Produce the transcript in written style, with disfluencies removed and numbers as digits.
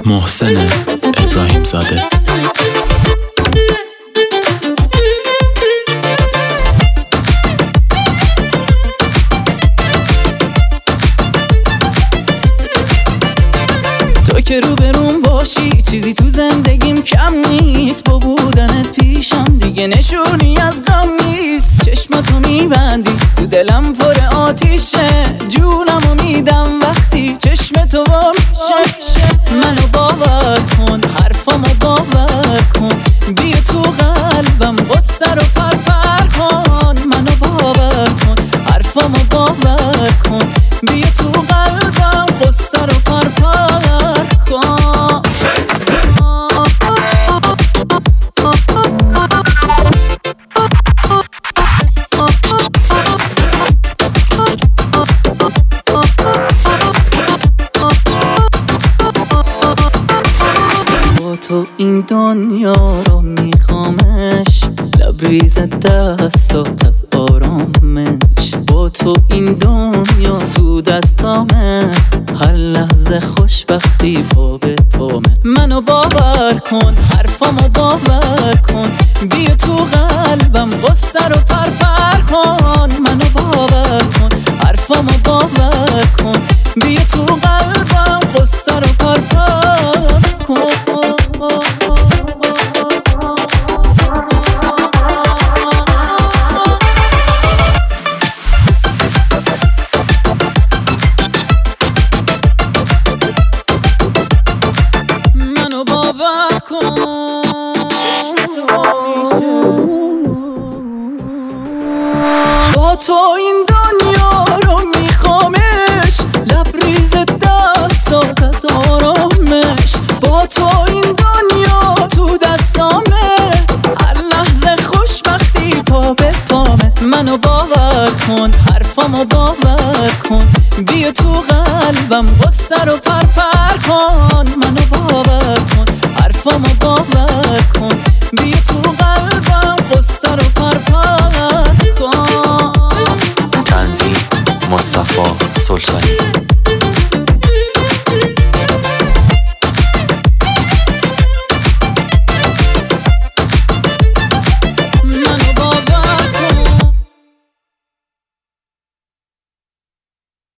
محسن ابراهیم زاده. تو که روبروم باشی چیزی تو زندگیم کم نیست، با بودنت پیشم دیگه نشونی از غم نیست. چشماتو میبندی تو دلم پر آتیشه، جونمو میدم وقتی چشم تو وا میشه. منو باور کن، حرفامو باور کن، بیا تو قلبم غصه رو پر کن. منو باور کن، حرفامو باور کن، بیا تو قلبم غصه رو پر کن. تو این دنیا رو میخوامش، لبریز دستات از آرامش. با تو این دنیا تو دستامه، هر لحظه خوشبختی پا به پامه. منو باور کن، حرفامو باور کن، بیا تو قلبم غصه رو پر کن. منو باور کن، حرفامو باور کن، بیا تو قلبم غصه رو پر کن. منو باور کن، با تو این دنیا رو میخوامش، لبریز دستات از آرامش. با تو این دنیا تو دستامه، هر لحظه خوشبختی پا به پامه. منو باور کن، حرفامو باور کن، بیا تو قلبم غصه رو پر کن. منو باور کن، حرفامو باور کن، بیا تو قلبم غصه رو پر کن. تنظیم مصطفی سلطانی.